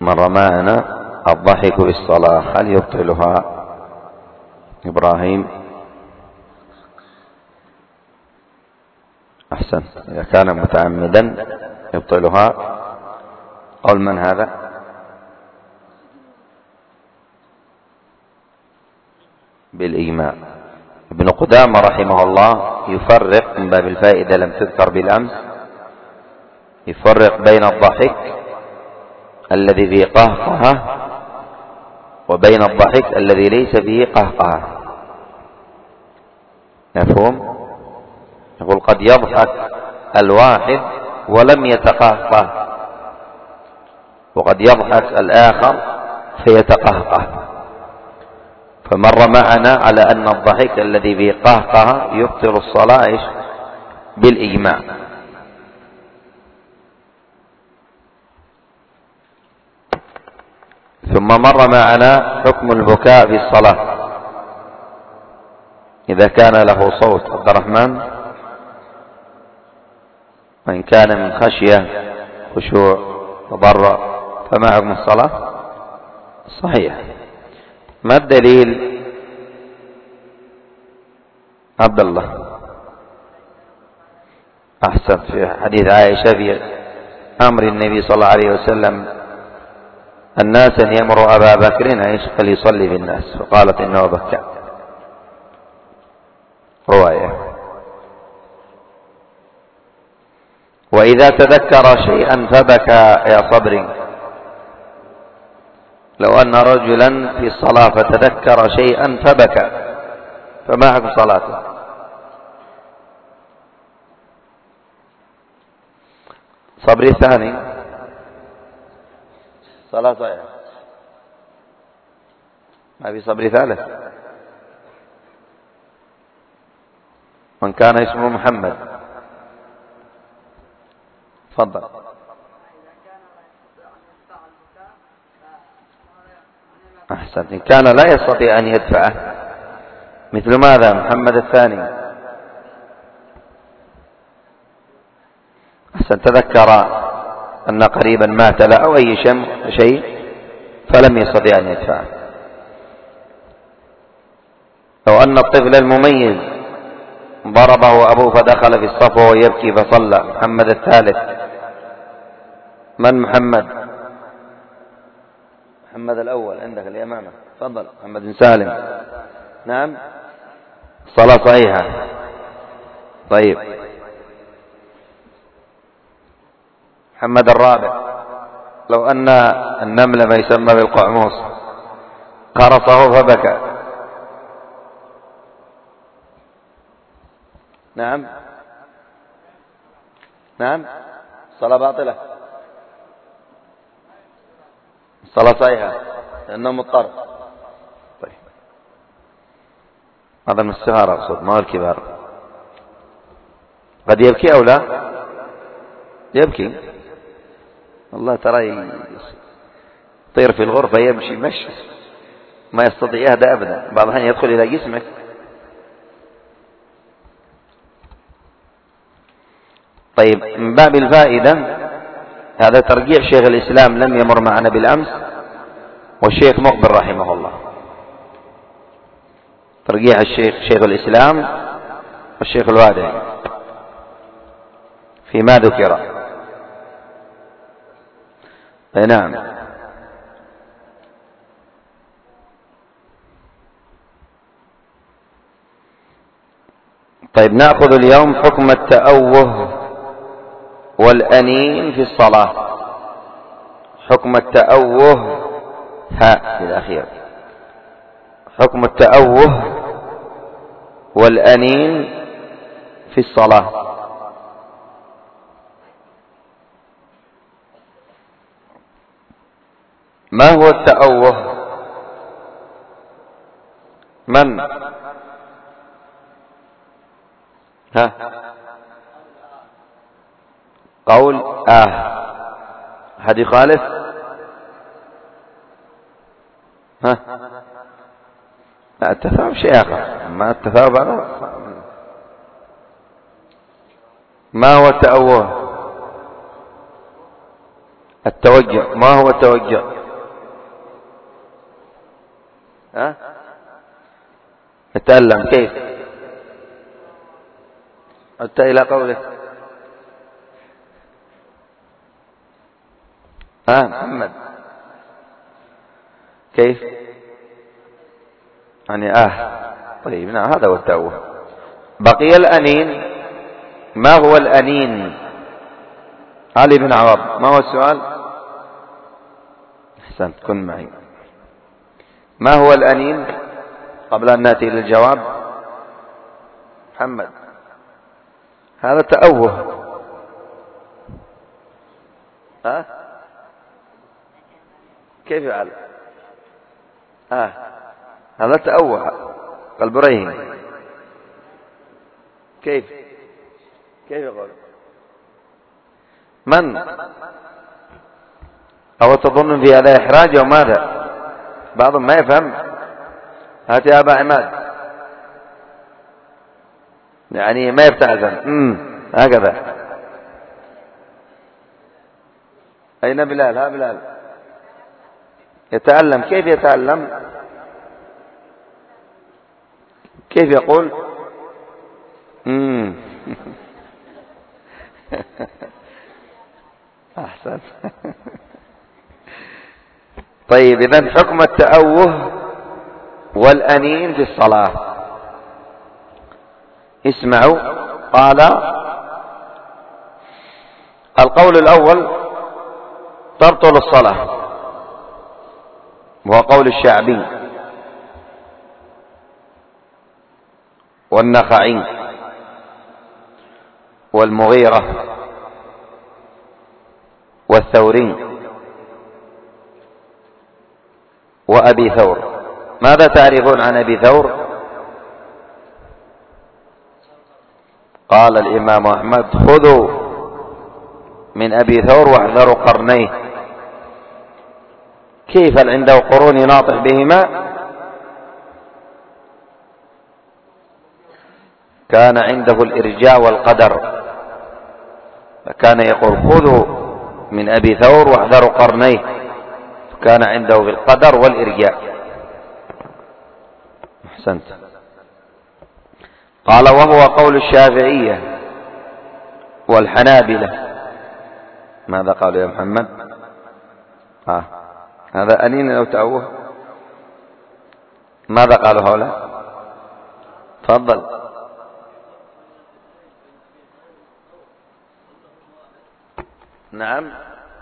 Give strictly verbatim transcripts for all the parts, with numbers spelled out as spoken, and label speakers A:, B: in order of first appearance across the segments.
A: مر معنا الضحك بالصلاة هل يبطلها؟ إبراهيم أحسن، إذا كان متعمدا يبطلها. قول من هذا؟ بالإجماع. ابن قدامة رحمه الله يفرق من باب الفائدة لم تذكر بالأمس، يفرق بين الضحك الذي فيه قهقهة وبين الضحك الذي ليس فيه قهقهة. مفهوم؟ يقول قد يضحك الواحد ولم يتقهقه، وقد يضحك الآخر فيتقهقه. فمر معنا على أن الضحك الذي فيه قهقهة يبطل الصلاة بالإجماع. ثم مر معنا حكم البكاء في الصلاة إذا كان له صوت. عبد الرحمن، وإن كان من خشية خشوع تضرع فما حكم الصلاة؟ صحيح. ما الدليل؟ عبد الله أحسن. في حديث عائشة في أمر النبي صلى الله عليه وسلم الناس أن يمر أبا بكر فليصلي بالناس فقالت إنه بكى. رواية. وإذا تذكر شيئا فبكى يا صبري، لو أن رجلا في الصلاة فتذكر شيئا فبكى فما حكم صلاته؟ صبري الثاني صلاة صحيحة، ما في صبري ثالث. من كان اسمه محمد تفضل. أحسن. إن كان لا يستطيع أن يدفعه مثل ماذا؟ محمد الثاني أحسن. تذكر أن قريبا مات له أو أي شيء فلم يستطيع أن يدفعه. لو أن الطفل المميز ضربه أبوه فدخل في الصف وهو يبكي فصلى. محمد الثالث من؟ محمد محمد الأول عندك اللي أمامك تفضل. محمد بن سالم. نعم صلاة صحيحة. طيب محمد الرابع لو أن النمل ما يسمى بالقعموس قرصه فبكى. نعم نعم صلاة باطلة. صلاة صحيحة لأنه مضطر. طيب هذا من الصغار أقصد ما هو الكبار. قد يبكي أو لا يبكي. الله ترى يطير في الغرفة يمشي مشي ما يستطيع يهدأ أبدا، بعض الأحيان يدخل إلى جسمك. طيب من باب الفائدة هذا ترجيح شيخ الإسلام لم يمر معنا بالأمس والشيخ مقبل رحمه الله. ترجيح الشيخ شيخ الإسلام والشيخ الوادعي فيما ذكر. نعم. طيب نأخذ اليوم حكم التأوه والأنين في الصلاة. حكم التأوه ها في الأخير. حكم التأوه والأنين في الصلاة. ما هو التأوه؟ من؟ ها قول آه هذه خالف. ها لا التثاؤب شيء آخر. ما التثاؤب هذا ما هو التأوه؟ التوجع. ما هو التوجع؟ ها يتألم كيف؟ حتى إلى قوله ها محمد كيف؟ يعني آه طيب نعم هذا هو التأوه. بقي الأنين. ما هو الأنين؟ علي بن عوض ما هو السؤال؟ أحسنت كن معي. ما هو الأنين قبل أن نأتي للجواب؟ محمد هذا تأوه. ها كيف يفعل؟ آه هذا تأوه قلب رهين. كيف كيف يقول؟ من أو تظن في هذا إحراج أو ماذا؟ بعضهم ما يفهم. هات يا أبا عماد يعني ما يبتعزن امم هكذا. أين بلال؟ ها بلال يتألم. كيف يتألم؟ كيف يقول؟ امم أحسن. طيب إذن حكم التأوه والأنين في الصلاة. اسمعوا. قال القول الأول تبطل الصلاة وهو قول الشعبي والنخعي والمغيرة والثوري وأبي ثور. ماذا تعرفون عن أبي ثور؟ قال الإمام أحمد خذوا من أبي ثور واحذروا قرنيه. كيف هل عنده قرون ناطق بهما؟ كان عنده الإرجاء والقدر فكان يقول خذوا من أبي ثور واحذروا قرنيه. كان عنده بالقدر والإرجاء. أحسنت. قال وهو قول الشافعية والحنابلة. ماذا قالوا يا محمد؟ آه. هذا أنين أو تأوه؟ ماذا قالوا هؤلاء؟ تفضل. نعم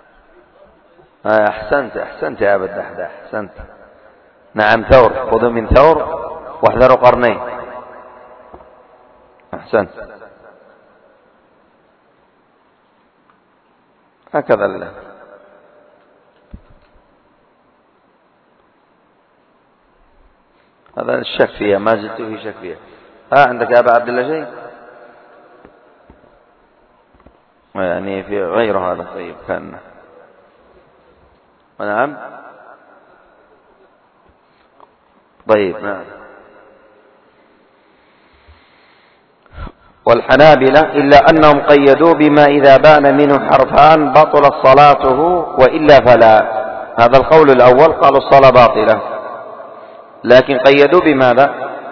A: آه أحسنت أحسنت يا أبا الدحداح أحسنت. نعم ثور. خذوا من ثور واحذروا قرنين. أحسنت. هكذا الله. هذا الشك فيها ما زلت في شك فيها. ها عندك يا أبا عبد الله شيء يعني في غير هذا. طيب كان نعم طيب نعم. والحنابلة إلا أنهم قيدوا بما إذا بان منه حرفان بطلت صلاته وإلا فلا. هذا القول الأول قالوا الصلاة باطلة لكن قيدوا بماذا؟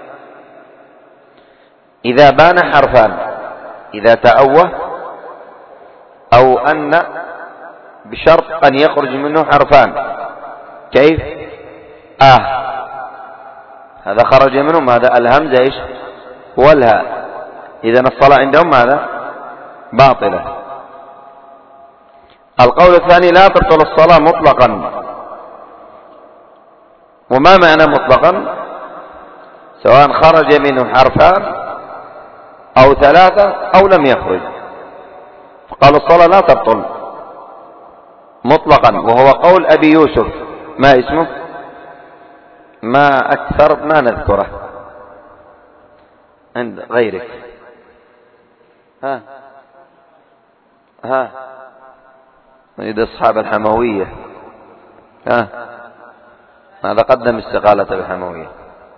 A: إذا بان حرفان. إذا تأوه أو أن بشرط أن يخرج منه حرفان. كيف؟ آه هذا خرج منه ماذا؟ الهمزة إيش؟ والهاء. إذن الصلاة عندهم ماذا؟ باطلة. القول الثاني لا تبطل الصلاة مطلقا. وما معنى مطلقا؟ سواء خرج منه حرفان أو ثلاثة أو لم يخرج. فقال الصلاة لا تبطل مطلقا وهو قول أبي يوسف. ما اسمه؟ ما أكثر ما نذكره عند غيرك. ها ها نريد أصحاب الحموية. ها ماذا قدم استقالة الحموية؟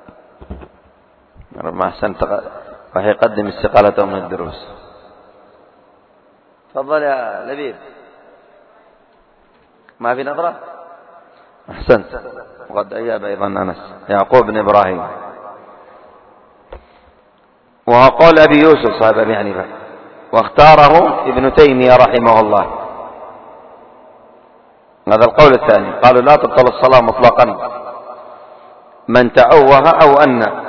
A: ما أحسنت راح يقدم استقالته من الدروس. تفضل يا لبيب. ما في نظرة؟ أحسنت. وقد أجاب أيضا أنس يعقوب بن إبراهيم. وقال أبي يوسف صاحب أبي حنيفة واختاره ابن تيمية رحمه الله. هذا القول الثاني، قالوا لا تبطل الصلاة مطلقا من تأوه أو أن.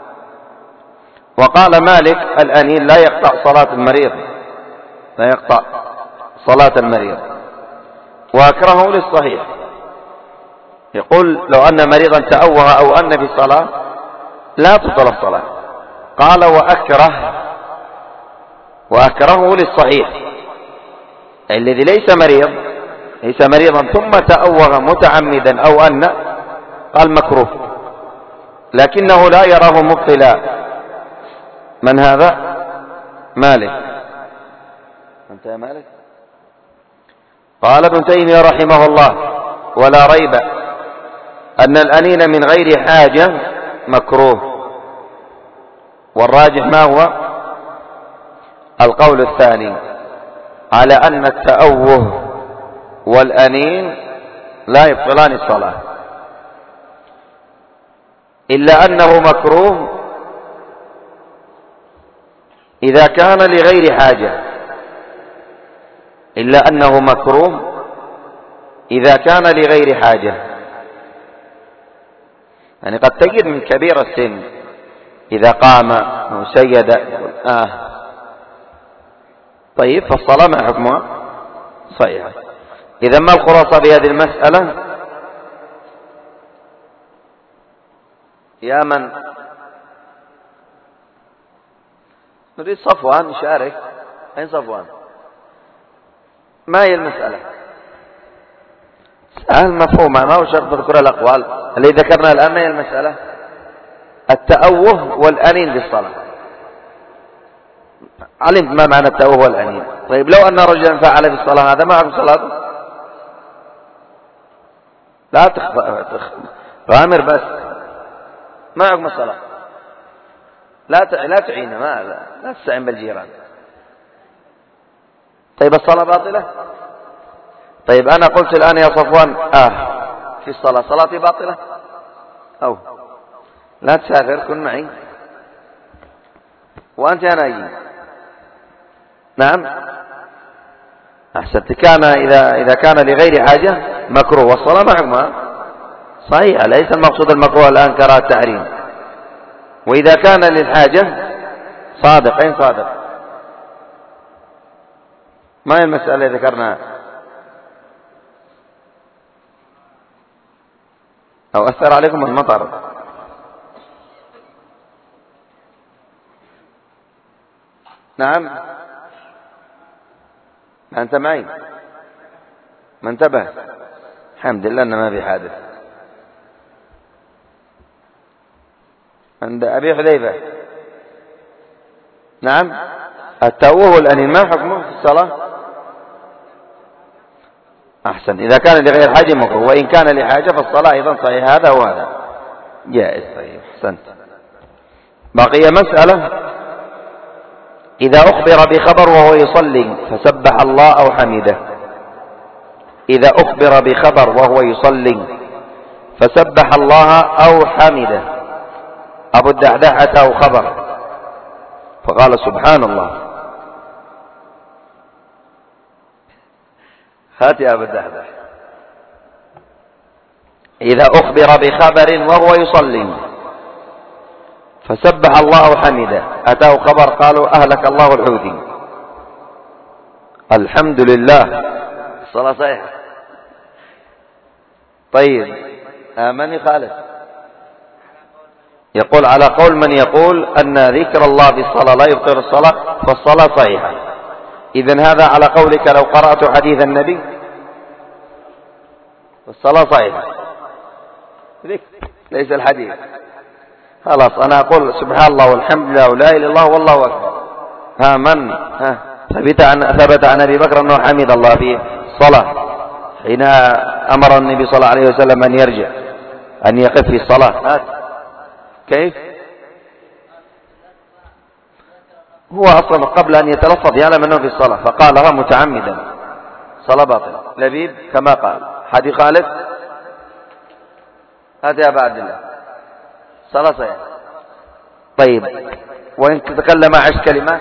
A: وقال مالك الأنين لا يقطع صلاة المريض، لا يقطع صلاة المريض. وأكرهه للصحيح، يقول لو أن مريضا تأوه أو أن في الصلاة لا تبطل الصلاة. قال وأكره وأكرهه للصحيح، الذي ليس مريض ليس مريضا ثم تأوه متعمدا أو أن، قال مكروه، لكنه لا يراه مبطلا. من هذا؟ مالك. أنت يا مالك؟ قال ابن تيمية رحمه الله ولا ريب أن الأنين من غير حاجة مكروه. والراجح ما هو؟ القول الثاني، على أن التأوه والأنين لا يبطلان الصلاة، إلا أنه مكروه إذا كان لغير حاجة، إلا أنه مكروه إذا كان لغير حاجة. يعني قد تجد من كبير السن إذا قام أو سيد آه طيب فالصلاة ما حكمها؟ صحيحة. إذا ما الخلاصة بهذه المسألة؟ يا من نريد صفوان يشارك. أين صفوان؟ ما هي المسألة؟ سهل مفهومة، ما هو شرط تذكر الأقوال اللي ذكرنا الآن. ما هي المسألة؟ التأوه والأنين بالصلاة. علمت ما معنى التأوه والأنين. طيب لو أن رجلا فعل في الصلاة هذا، ما حكم صلاته؟ لا تغامر بس، ما حكم الصلاة؟ لا لا تعين، ما لا, لا تستعين بالجيران. طيب الصلاة باطلة؟ طيب أنا قلت الآن يا صفوان آه في الصلاة صلاتي باطلة؟ أو لا تسافر، كن معي وأنت أنا أجي. نعم أحسنت. كان إذا إذا كان لغير حاجة مكروه، والصلاة ما حكمها؟ صحيح، ليس المقصود المكروه الآن كراهة التحريم. وإذا كان للحاجة صادق. أين صادق؟ ما هي المسألة اللي ذكرناها؟ أو أثر عليكم المطر؟ نعم أنت معي؟ ما انتبه؟ الحمد لله أن ما في حادث. عند أبي حذيفة. نعم التأوه والأنين ما حكمه في الصلاة؟ أحسن. إذا كان لغير حاجة مكروه، وإن كان لحاجة فالصلاة أيضا صحيح. هذا وهذا جائز. طيب أحسنت. بقي مسألة، إذا أخبر بخبر وهو يصلي فسبح الله أو حمده. إذا أخبر بخبر وهو يصلي فسبح الله أو حمده. أبو الدحداح أتاه خبر فقال سبحان الله. هات يا أبو الدحداح. إذا أخبر بخبر وهو يصلي فسبح الله أو حمده، أتاه خبر قالوا أهلك الله الحوثي، الحمد لله، الصلاة صحيحة. طيب من يخالف؟ يقول على قول من يقول أن ذكر الله في الصلاة لا يبطل الصلاة فالصلاة صحيحة. إذن هذا على قولك لو قرأت حديث النبي فالصلاة صحيحة، ليس الحديث. خلاص أنا أقول سبحان الله والحمد لله ولا إله إلا الله والله أكبر. ها من ها ثبت عن ثبت عن أبي بكر أنه حمد الله في الصلاة حين أمر النبي صلى الله عليه وسلم أن يرجع أن يقف في الصلاة. هات كيف؟ هو أصلا قبل أن يتلفظ يعلم أنه في الصلاة فقالها متعمدا، صلاة باطلة. لبيب كما قال. حد يخالف؟ هات يا أبا عبد الله. صلاة صحيحة. طيب، وإن تكلم عشر كلمات؟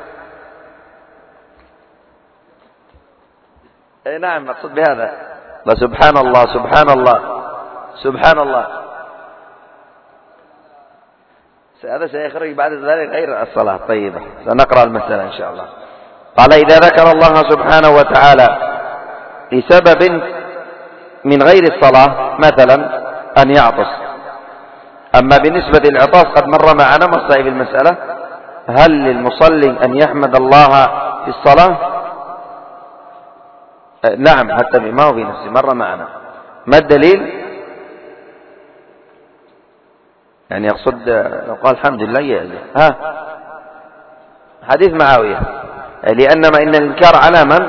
A: اي نعم، مقصود بهذا. سبحان الله سبحان الله سبحان الله، هذا سيخرج بعد ذلك غير الصلاة. طيب، سنقرأ المسألة إن شاء الله. قال: إذا ذكر الله سبحانه وتعالى لسبب من غير الصلاة، مثلا أن يعطس. أما بالنسبة للعطاس قد مر معنا مصائب المسألة. هل للمصلي أن يحمد الله في الصلاة؟ نعم، حتى ما هو في نفسه، مر معنا. ما الدليل؟ يعني يقصد لو قال الحمد لله يأذي. ها، حديث معاوية. لأنما إن الإنكار على من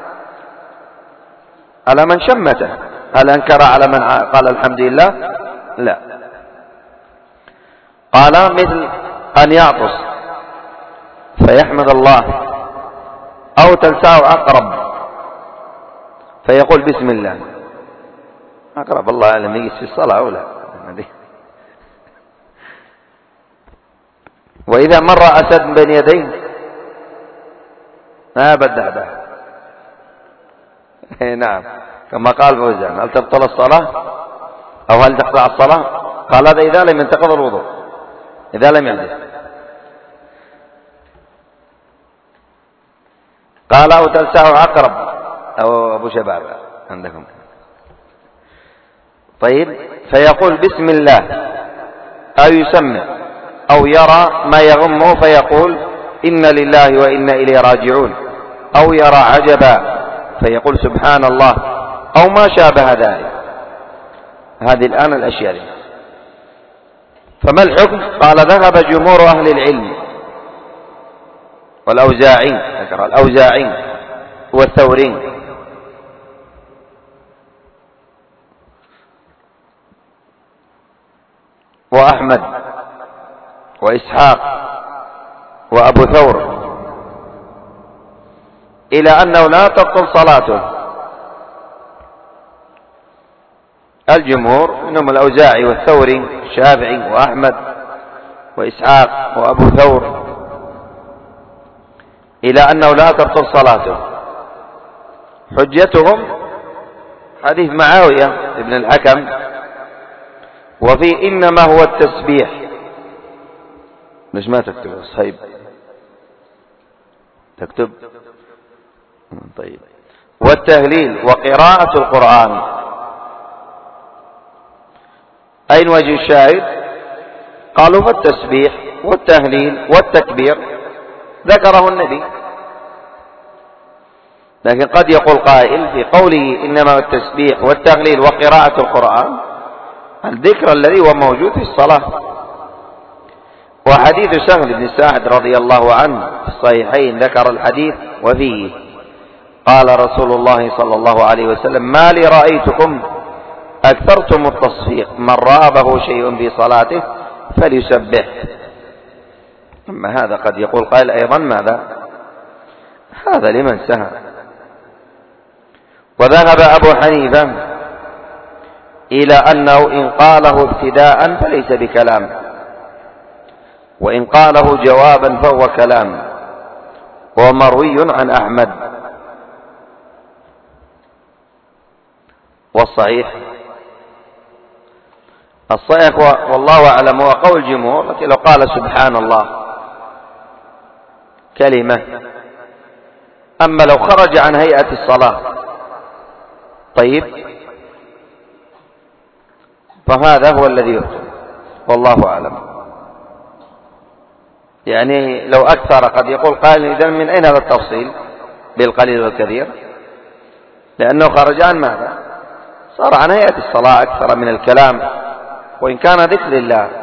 A: على من شمته. هل أنكر على من قال الحمد لله؟ لا. قال: مثل أن يعطس فيحمد الله، أو تلسعه عقرب فيقول بسم الله. عقرب الله أعلم يجلس في الصلاة أو لا. وإذا مر أسد بين يديه ما بدأ ده. نعم، كما قال فوزان: هل تبطل الصلاة أو هل تقطع الصلاة؟ قال: هذا إذا لم ينتقض الوضوء، إذا لم يحدث. قال: أو تلسعه عقرب أو أبو شباب عندكم. طيب، فيقول بسم الله، أو يسمع، أو يرى ما يغمه فيقول إن لله وإنا إليه راجعون، أو يرى عجبا فيقول سبحان الله، أو ما شابه ذلك. هذه الآن الأشياء دي. فما الحكم؟ قال: ذهب جمهور أهل العلم والأوزاعي، ذكر الأوزاعي والثوري وأحمد وإسحاق وأبو ثور إلى أنه لا تبطل صلاته. الجمهور منهم الأوزاعي والثوري الشافعي وأحمد وإسحاق وأبو ثور إلى أنه لا تبطل صلاته. حجتهم حديث معاوية ابن الحكم، وفي إنما هو التسبيح. مش ما تكتب صحيح، تكتب طيب. والتهليل وقراءة القرآن. أين وجه الشاهد؟ قالوا: فالتسبيح والتهليل والتكبير ذكره النبي. لكن قد يقول قائل في قوله إنما التسبيح والتهليل وقراءة القرآن الذكر الذي هو موجود في الصلاة. وحديث سهل بن سعد رضي الله عنه في الصحيحين ذكر الحديث وفيه قال رسول الله صلى الله عليه وسلم: ما لي رأيتكم أكثرتم التصفيق، من رابه شيء في صلاته فليسبح. أما هذا قد يقول قائل أيضا: ماذا هذا لمن سهى. وذهب أبو حنيفة إلى أنه إن قاله ابتداء فليس بكلام، وإن قاله جوابا فهو كلام، ومروي عن أحمد. والصحيح الصحيح والله أعلم هو قول جمهور، لكن لو قال سبحان الله كلمة. أما لو خرج عن هيئة الصلاة طيب، فهذا هو الذي يبطل، والله أعلم. يعني لو أكثر قد يقول قائل: إذن من أين هذا التفصيل بالقليل والكثير؟ لأنه خرج عن ماذا؟ صار عن هيئة الصلاة أكثر من الكلام، وإن كان ذكر الله